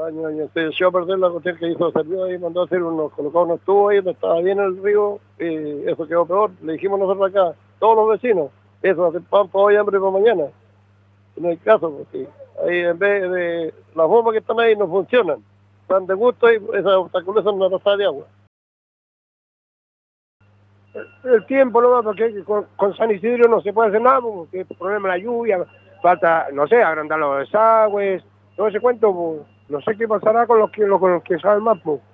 años. Se echó a perder la cuestión que hizo Servio ahí, mandó a hacer colocó unos tubos ahí donde estaba bien el río, y eso quedó peor. Le dijimos nosotros acá, todos los vecinos, eso, hacer pan para hoy, hambre para mañana. No hay caso, porque ahí en vez de las bombas que están ahí no funcionan. Están de gusto y esas obstaculizan una pasada de agua. El tiempo no va, porque con San Isidro no se puede hacer nada, porque el problema de la lluvia, falta, no sé, agrandar los desagües, no sé cuánto, no sé qué pasará con los que saben más, pues.